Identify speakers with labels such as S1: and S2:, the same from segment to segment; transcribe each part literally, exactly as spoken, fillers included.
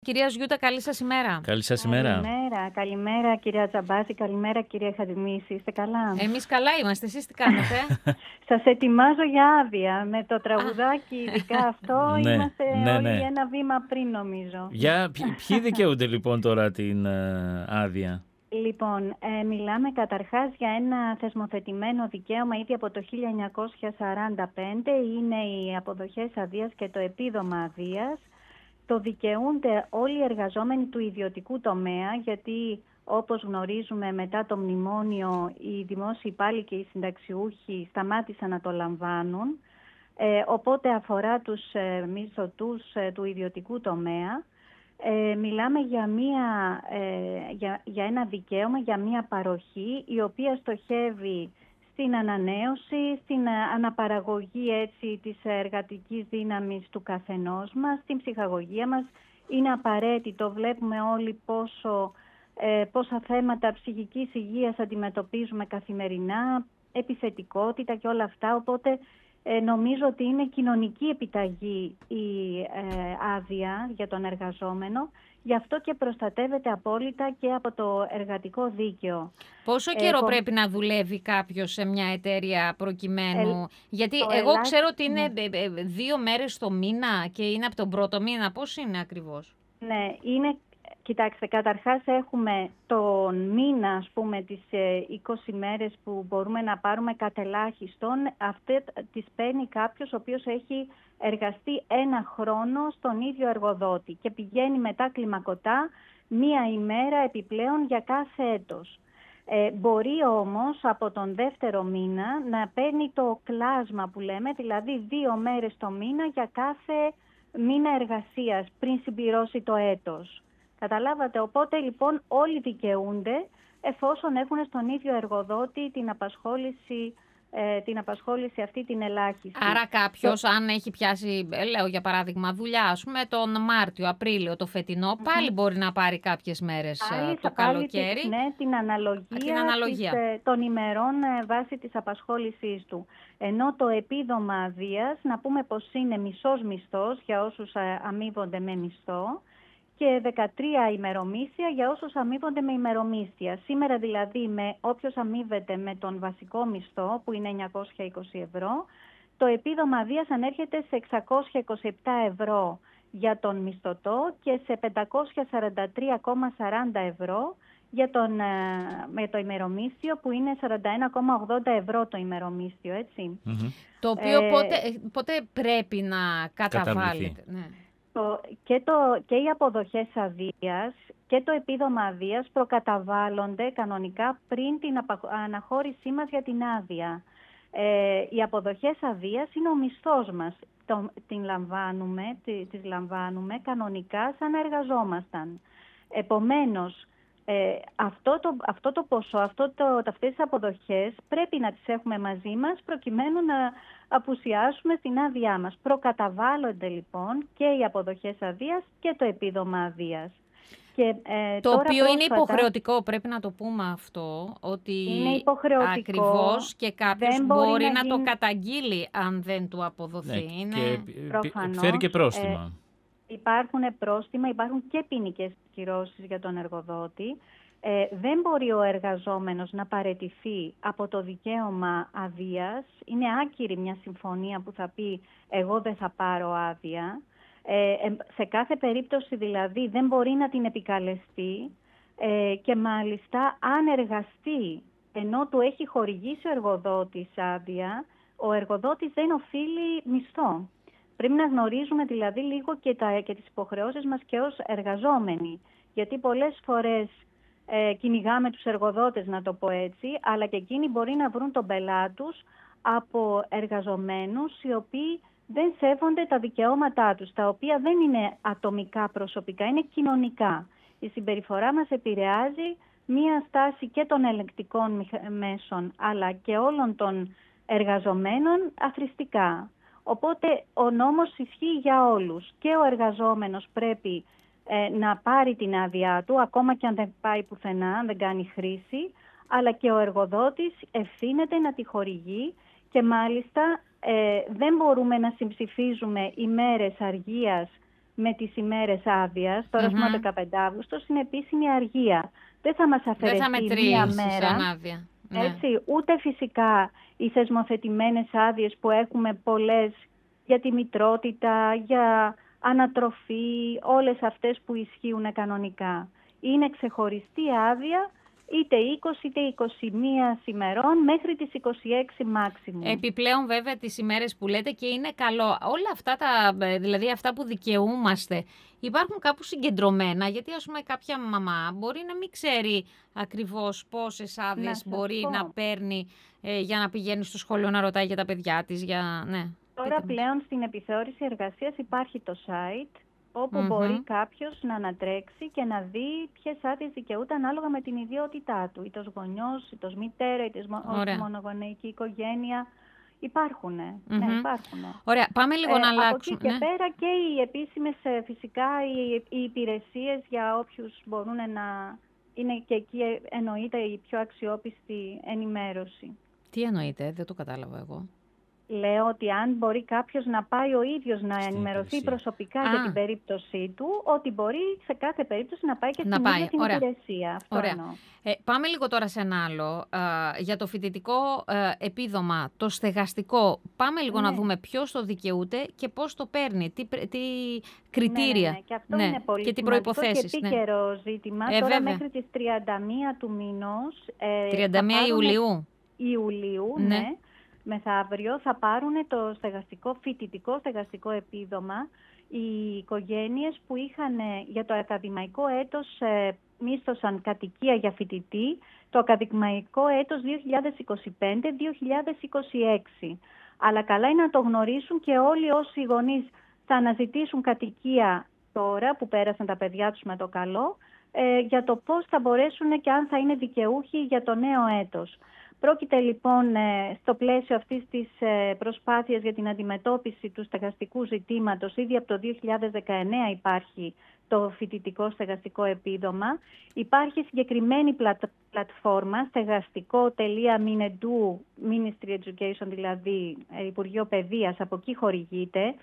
S1: Κυρία Ζιούτα, καλή σας ημέρα.
S2: Καλή σας ημέρα.
S3: Καλημέρα, καλημέρα κυρία Τζαμπάση, καλημέρα κυρία Χατζημίση. Είστε καλά?
S1: Εμείς καλά είμαστε, εσείς τι κάνετε?
S3: Σας ετοιμάζω για άδεια. Με το τραγουδάκι ειδικά αυτό
S2: ναι,
S3: είμαστε
S2: ναι,
S3: όλοι
S2: ναι.
S3: ένα βήμα πριν νομίζω.
S2: Για, ποι- ποιοι δικαιούνται λοιπόν τώρα την ε, άδεια?
S3: Λοιπόν, ε, μιλάμε καταρχάς για ένα θεσμοθετημένο δικαίωμα ήδη από το χίλια εννιακόσια σαράντα πέντε. Είναι οι αποδοχές αδείας και το επίδομα αδείας. Το δικαιούνται όλοι οι εργαζόμενοι του ιδιωτικού τομέα, γιατί όπως γνωρίζουμε μετά το μνημόνιο οι δημόσιοι υπάλληλοι και οι συνταξιούχοι σταμάτησαν να το λαμβάνουν. Ε, οπότε αφορά τους ε, μισθωτούς ε, του ιδιωτικού τομέα. Ε, μιλάμε για, μια, ε, για, για ένα δικαίωμα, για μια παροχή η οποία στοχεύει στην ανανέωση, στην αναπαραγωγή έτσι, της εργατικής δύναμης του καθενός μας, στην ψυχαγωγία μας. Είναι απαραίτητο, βλέπουμε όλοι πόσο, ε, πόσα θέματα ψυχικής υγείας αντιμετωπίζουμε καθημερινά, επιθετικότητα και όλα αυτά, οπότε ε, νομίζω ότι είναι κοινωνική επιταγή η ε, άδεια για τον εργαζόμενο. Γι' αυτό και προστατεύεται απόλυτα και από το εργατικό δίκαιο.
S1: Πόσο καιρό
S3: ε,
S1: πρέπει να δουλεύει κάποιος σε μια εταιρεία προκειμένου?
S3: Ε,
S1: Γιατί εγώ
S3: ελάχιστο,
S1: ξέρω ότι είναι
S3: ναι.
S1: δύο μέρες το μήνα και είναι από τον πρώτο μήνα. Πώς είναι ακριβώς?
S3: Ναι, είναι, κοιτάξτε, καταρχάς έχουμε τον μήνα, ας πούμε, τις είκοσι μέρες που μπορούμε να πάρουμε κατελάχιστον. Αυτές τις παίρνει κάποιος ο οποίος έχει εργαστεί ένα χρόνο στον ίδιο εργοδότη και πηγαίνει μετά κλιμακωτά μία ημέρα επιπλέον για κάθε έτος. Ε, μπορεί όμως από τον δεύτερο μήνα να παίρνει το κλάσμα που λέμε, δηλαδή δύο μέρες το μήνα για κάθε μήνα εργασίας πριν συμπληρώσει το έτος. Καταλάβατε, οπότε λοιπόν όλοι δικαιούνται εφόσον έχουν στον ίδιο εργοδότη την απασχόληση, ε, την απασχόληση αυτή την ελάχιστη.
S1: Άρα κάποιος, το... αν έχει πιάσει, λέω για παράδειγμα, δουλειά, ας πούμε, τον Μάρτιο, Απρίλιο, το φετινό, mm-hmm. πάλι μπορεί να πάρει κάποιες μέρες
S3: πάλι
S1: το καλοκαίρι.
S3: Πάλι, ναι, την αναλογία,
S1: την αναλογία.
S3: Της, των ημερών ε, βάσει της απασχόλησής του. Ενώ το επίδομα αδείας, να πούμε πως είναι μισός μισθός για όσους ε, αμείβονται με μισθό, και δεκατρία ημερομίσθια για όσους αμείβονται με ημερομίσθια. Σήμερα δηλαδή με όποιος αμείβεται με τον βασικό μισθό που είναι εννιακόσια είκοσι ευρώ, το επίδομα αδείας ανέρχεται σε εξακόσια είκοσι επτά ευρώ για τον μισθωτό και σε πεντακόσια σαράντα τρία κόμμα σαράντα ευρώ για τον, με το ημερομίσθιο που είναι σαράντα ένα κόμμα ογδόντα ευρώ το ημερομίσθιο, έτσι.
S1: Mm-hmm. Το οποίο ε, πότε, πότε πρέπει να καταβάλλεται. Ναι.
S3: Το, και, το, και οι αποδοχές αδείας και το επίδομα αδείας προκαταβάλλονται κανονικά πριν την αναχώρησή μας για την άδεια. Ε, οι αποδοχές αδείας είναι ο μισθός μας. Το, την λαμβάνουμε, τη, τις λαμβάνουμε κανονικά σαν να εργαζόμασταν. Επομένως, ε, αυτό, το, αυτό το ποσό, αυτό το, αυτές τις αποδοχές πρέπει να τις έχουμε μαζί μας προκειμένου να απουσιάσουμε στην άδειά μας. Προκαταβάλλονται λοιπόν και οι αποδοχές αδείας και το επίδομα αδείας. Και, ε,
S1: το
S3: τώρα
S1: οποίο
S3: πρόσφατα,
S1: είναι υποχρεωτικό, πρέπει να το πούμε αυτό, ότι
S3: είναι υποχρεωτικό,
S1: ακριβώς και κάποιος μπορεί, μπορεί να, να
S3: γίνει...
S1: το καταγγείλει αν δεν του αποδοθεί.
S2: Ναι,
S1: είναι...
S2: και φέρει και πρόστιμα.
S3: Ε, υπάρχουν πρόστιμα, υπάρχουν και ποινικές κυρώσεις για τον εργοδότη. Ε, δεν μπορεί ο εργαζόμενος να παραιτηθεί από το δικαίωμα αδείας. Είναι άκυρη μια συμφωνία που θα πει εγώ δεν θα πάρω άδεια. Ε, σε κάθε περίπτωση δηλαδή δεν μπορεί να την επικαλεστεί ε, και μάλιστα αν εργαστεί ενώ του έχει χορηγήσει ο εργοδότης άδεια, ο εργοδότης δεν οφείλει μισθό. Πρέπει να γνωρίζουμε δηλαδή λίγο και, τα, και τις υποχρεώσεις μας και ως εργαζόμενοι. Γιατί πολλές φορές ε, κυνηγάμε τους εργοδότες, να το πω έτσι, αλλά και εκείνοι μπορεί να βρουν τον πελά τους από εργαζομένους οι οποίοι δεν σέβονται τα δικαιώματά τους, τα οποία δεν είναι ατομικά προσωπικά, είναι κοινωνικά. Η συμπεριφορά μας επηρεάζει μία στάση και των ελεγκτικών μέσων, αλλά και όλων των εργαζομένων αθροιστικά. Οπότε ο νόμος ισχύει για όλους και ο εργαζόμενος πρέπει ε, να πάρει την άδειά του, ακόμα και αν δεν πάει πουθενά, αν δεν κάνει χρήση, αλλά και ο εργοδότης ευθύνεται να τη χορηγεί και μάλιστα ε, δεν μπορούμε να συμψηφίζουμε ημέρες αργίας με τις ημέρες άδειας. Τώρα,
S1: Mm-hmm.
S3: mm-hmm. το δεκαπέντε Αυγούστου είναι επίσημη αργία. Δεν θα μας αφαιρεθεί μία μέρα.
S1: Σαν άδεια.
S3: Έτσι, ναι. Ούτε φυσικά οι θεσμοθετημένες άδειες που έχουμε πολλές για τη μητρότητα, για ανατροφή, όλες αυτές που ισχύουν κανονικά. Είναι ξεχωριστή άδεια, είτε είκοσι είτε είκοσι μία ημερών μέχρι τις είκοσι έξι μάξιμου.
S1: Επιπλέον βέβαια τις ημέρες που λέτε και είναι καλό. Όλα αυτά, τα, δηλαδή αυτά που δικαιούμαστε, υπάρχουν κάπου συγκεντρωμένα, γιατί ας πούμε κάποια μαμά μπορεί να μην ξέρει ακριβώς πόσες άδειες να μπορεί πω. να παίρνει ε, για να πηγαίνει στο σχολείο να ρωτάει για τα παιδιά της. Για... Ναι,
S3: Τώρα πλέον στην επιθεώρηση εργασίας υπάρχει το site, όπου mm-hmm. μπορεί κάποιος να ανατρέξει και να δει ποιες άδειες δικαιούται ανάλογα με την ιδιότητά του. Είτε ως γονιός, είτε ως μητέρα, είτε ως μονογονεϊκή οικογένεια. Υπάρχουνε. Mm-hmm. Ναι, υπάρχουνε.
S1: Ωραία, πάμε λίγο ε, να αλλάξουμε.
S3: Από εκεί και
S1: ναι.
S3: πέρα και οι επίσημες, φυσικά, οι, οι υπηρεσίες για όποιους μπορούν να... Είναι και εκεί εννοείται η πιο αξιόπιστη ενημέρωση.
S1: Τι εννοείται, δεν το κατάλαβα εγώ.
S3: Λέω ότι αν μπορεί κάποιος να πάει ο ίδιος να στην ενημερωθεί υπηρεσία. προσωπικά Α. για την περίπτωσή του, ότι μπορεί σε κάθε περίπτωση να πάει και στην ίδια την Ωραία. υπηρεσία. Αυτό
S1: Ωραία.
S3: εννοώ.
S1: Ε, πάμε λίγο τώρα σε ένα άλλο. Ε, για το φοιτητικό ε, επίδομα, το στεγαστικό. Πάμε λίγο ναι. να δούμε ποιος το δικαιούται και πώς το παίρνει. Τι, τι κριτήρια.
S3: Ναι, ναι, ναι. Και αυτό
S1: ναι.
S3: είναι πολύ
S1: και τι προϋποθέσεις.
S3: Και επίκαιρο ναι. ζήτημα.
S1: Ε,
S3: τώρα
S1: βέβαια.
S3: μέχρι τις τριάντα μία του μήνος. Ε,
S1: τριάντα μία Ιουλίου.
S3: Ιουλίου, ναι. ναι. Μεθαύριο θα πάρουν το στεγαστικό, φοιτητικό στεγαστικό επίδομα οι οικογένειες που είχαν για το ακαδημαϊκό έτος ε, μίσθωσαν κατοικία για φοιτητή το ακαδημαϊκό έτος δύο χιλιάδες είκοσι πέντε δύο χιλιάδες είκοσι έξι. Αλλά καλά είναι να το γνωρίσουν και όλοι όσοι γονείς θα αναζητήσουν κατοικία τώρα που πέρασαν τα παιδιά τους με το καλό ε, για το πώς θα μπορέσουν και αν θα είναι δικαιούχοι για το νέο έτος. Πρόκειται λοιπόν στο πλαίσιο αυτής της προσπάθειας για την αντιμετώπιση του στεγαστικού ζητήματος. Ήδη από το δύο χιλιάδες δεκαεννέα υπάρχει το φοιτητικό στεγαστικό επίδομα. Υπάρχει συγκεκριμένη πλατ, πλατφόρμα στεγαστικό τελεία μινεντού, Ministry Education δηλαδή, Υπουργείο Παιδείας, από εκεί χορηγείται,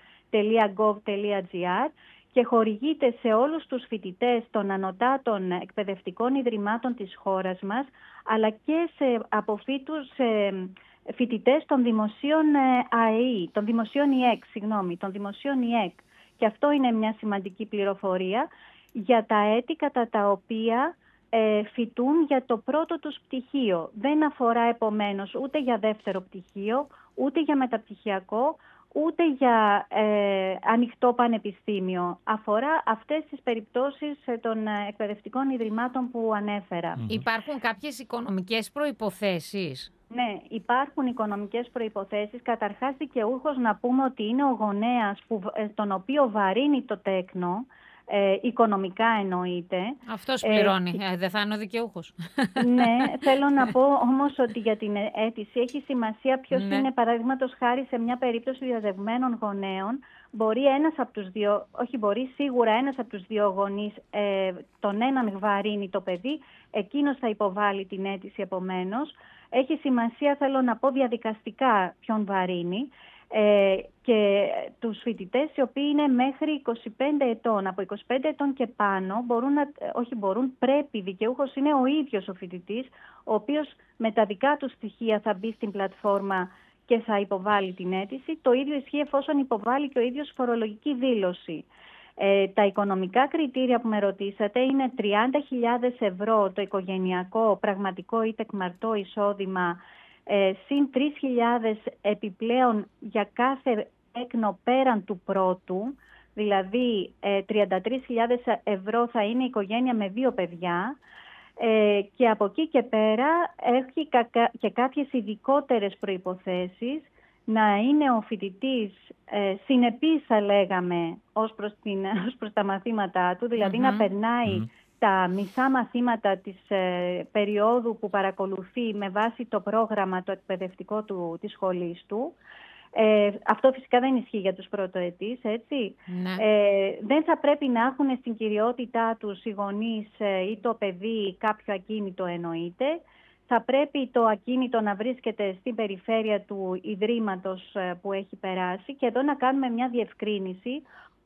S3: .gov.gr. και χορηγείται σε όλους τους φοιτητές των ανωτάτων εκπαιδευτικών ιδρυμάτων της χώρας μας, αλλά και σε αποφύτους σε φοιτητές των δημοσίων ΑΕΗ, των δημοσίων ΙΕΚ, συγγνώμη, των δημοσίων ΙΕΚ. Και αυτό είναι μια σημαντική πληροφορία για τα έτη κατά τα οποία ε, φοιτούν για το πρώτο τους πτυχίο. Δεν αφορά επομένως ούτε για δεύτερο πτυχίο, ούτε για μεταπτυχιακό, ούτε για ε, ανοιχτό πανεπιστήμιο. Αφορά αυτές τις περιπτώσεις των εκπαιδευτικών ιδρυμάτων που ανέφερα.
S1: Mm-hmm. Υπάρχουν κάποιες οικονομικές προϋποθέσεις?
S3: Ναι, υπάρχουν οικονομικές προϋποθέσεις. Καταρχάς, δικαιούχος να πούμε ότι είναι ο γονέας που, τον οποίο βαρύνει το τέκνο, ε, οικονομικά εννοείται.
S1: Αυτός πληρώνει, ε, ε, δεν θα είναι ο δικαιούχος.
S3: Ναι, θέλω να πω όμως ότι για την αίτηση έχει σημασία ποιος
S1: ναι.
S3: είναι, παραδείγματος χάρη σε μια περίπτωση διαδευμένων γονέων. Μπορεί ένας από τους δύο, όχι μπορεί σίγουρα ένας από τους δύο γονείς, ε, τον έναν βαρύνει το παιδί, εκείνος θα υποβάλει την αίτηση επομένως. Έχει σημασία, θέλω να πω, διαδικαστικά ποιον βαρύνει. Ε, και τους φοιτητές οι οποίοι είναι μέχρι είκοσι πέντε ετών. Από είκοσι πέντε ετών και πάνω μπορούν να, όχι μπορούν, πρέπει, δικαιούχος είναι ο ίδιος ο φοιτητής, ο οποίος με τα δικά του στοιχεία θα μπει στην πλατφόρμα και θα υποβάλει την αίτηση. Το ίδιο ισχύει εφόσον υποβάλει και ο ίδιος φορολογική δήλωση. Ε, τα οικονομικά κριτήρια που με ρωτήσατε είναι τριάντα χιλιάδες ευρώ το οικογενειακό, πραγματικό ή τεκμαρτό εισόδημα, Ε, συν τρεις χιλιάδες επιπλέον για κάθε έκνο πέραν του πρώτου, δηλαδή ε, τριάντα τρεις χιλιάδες ευρώ θα είναι η οικογένεια με δύο παιδιά, ε, και από εκεί και πέρα έχει κα, και κάποιες ειδικότερες προϋποθέσεις, να είναι ο φοιτητής ε, συνεπής, θα λέγαμε, ως προς, την, ως προς τα μαθήματά του, δηλαδή mm-hmm. να περνάει mm-hmm. τα μισά μαθήματα της ε, περίοδου που παρακολουθεί με βάση το πρόγραμμα το εκπαιδευτικό του, της σχολής του. Ε, αυτό φυσικά δεν ισχύει για τους πρωτοετής, έτσι.
S1: Ναι.
S3: Ε, δεν θα πρέπει να έχουν στην κυριότητά τους οι γονείς ε, ή το παιδί κάποιο ακίνητο, εννοείται. Θα πρέπει το ακίνητο να βρίσκεται στην περιφέρεια του ιδρύματος ε, που έχει περάσει. Και εδώ να κάνουμε μια διευκρίνηση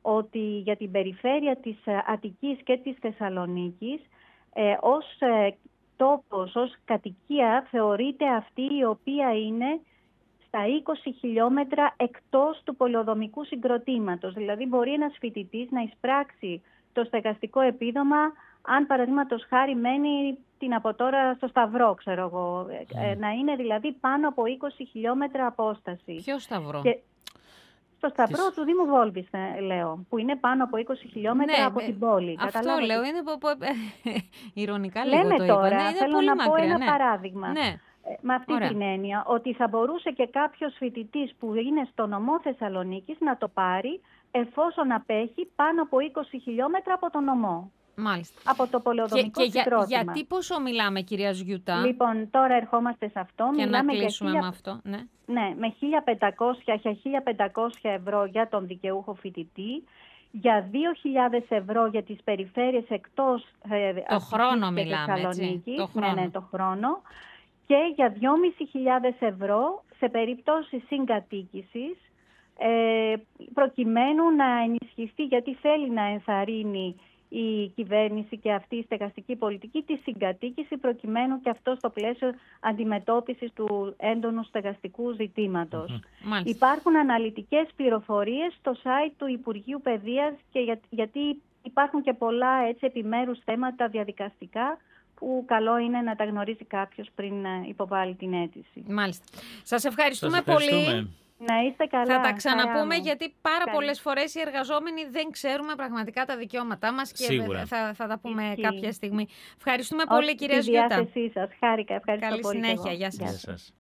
S3: ότι για την περιφέρεια της Αττικής και της Θεσσαλονίκης ε, ως ε, τόπος, ως κατοικία θεωρείται αυτή η οποία είναι στα είκοσι χιλιόμετρα εκτός του πολεοδομικού συγκροτήματος. Δηλαδή μπορεί ένας φοιτητής να εισπράξει το στεγαστικό επίδομα αν παραδείγματος χάρη μένει την από τώρα στο Σταυρό, ξέρω εγώ. Mm. Ε, να είναι δηλαδή πάνω από είκοσι χιλιόμετρα απόσταση.
S1: Ποιο Σταυρό?
S3: Και στο Σταυρό
S2: Τις...
S3: του Δήμου Βόλβης, λέω, που είναι πάνω από είκοσι χιλιόμετρα
S1: ναι,
S3: από την πόλη.
S1: Αυτό
S3: Καταλάβατε.
S1: λέω, είναι ηρωνικά λίγο
S3: Λέμε
S1: το
S3: τώρα,
S1: είπα. Ναι, είναι
S3: θέλω
S1: πολύ
S3: να
S1: μακριά,
S3: πω ένα
S1: ναι.
S3: παράδειγμα.
S1: Ναι.
S3: Με αυτή
S1: Ωραία.
S3: την έννοια, ότι θα μπορούσε και κάποιος φοιτητής που είναι στο νομό Θεσσαλονίκης να το πάρει εφόσον απέχει πάνω από είκοσι χιλιόμετρα από τον νομό.
S1: Μάλιστα.
S3: Από το πολεοδομικό
S1: και, και
S3: συγκρότημα.
S1: Για, γιατί πόσο μιλάμε, κυρία Ζιουτά?
S3: Λοιπόν, τώρα ερχόμαστε σε αυτό.
S1: Και
S3: μιλάμε
S1: να κλείσουμε
S3: για
S1: με αυτό. Ναι,
S3: ναι με χίλια πεντακόσια για χίλια πεντακόσια ευρώ για τον δικαιούχο φοιτητή, για δύο χιλιάδες ευρώ για τις περιφέρειες εκτός ε,
S1: το χρόνο
S3: και
S1: μιλάμε,
S3: Θεσσαλονίκης.
S1: έτσι, το χρόνο.
S3: Ναι, ναι, το χρόνο. Και για δυόμισι χιλιάδες ευρώ σε περίπτωση συγκατοίκησης, ε, προκειμένου να ενισχυθεί, γιατί θέλει να ενθαρρύνει η κυβέρνηση και αυτή η στεγαστική πολιτική, τη συγκατοίκηση, προκειμένου και αυτό στο πλαίσιο αντιμετώπισης του έντονου στεγαστικού ζητήματος.
S1: Mm-hmm.
S3: Υπάρχουν αναλυτικές πληροφορίες στο site του Υπουργείου Παιδείας, και για, γιατί υπάρχουν και πολλά έτσι, επιμέρους θέματα διαδικαστικά, που καλό είναι να τα γνωρίζει κάποιος πριν υποβάλει την αίτηση.
S1: Μάλιστα. Σας ευχαριστούμε,
S2: Σας ευχαριστούμε.
S1: πολύ.
S3: Να είστε καλά.
S1: Θα τα ξαναπούμε, γιατί πάρα
S3: Καλή.
S1: πολλές φορές οι εργαζόμενοι δεν ξέρουμε πραγματικά τα δικαιώματά μας και
S2: Σίγουρα.
S1: θα, θα τα πούμε
S3: Ισχύει.
S1: κάποια στιγμή. Ευχαριστούμε πολύ, κυρία
S3: Στη
S1: Ζιούτα.
S3: διάθεσή σας. Χάρηκα. Ευχαριστώ
S1: Καλή
S3: πολύ.
S1: συνέχεια. Γεια σας.
S2: Γεια σας.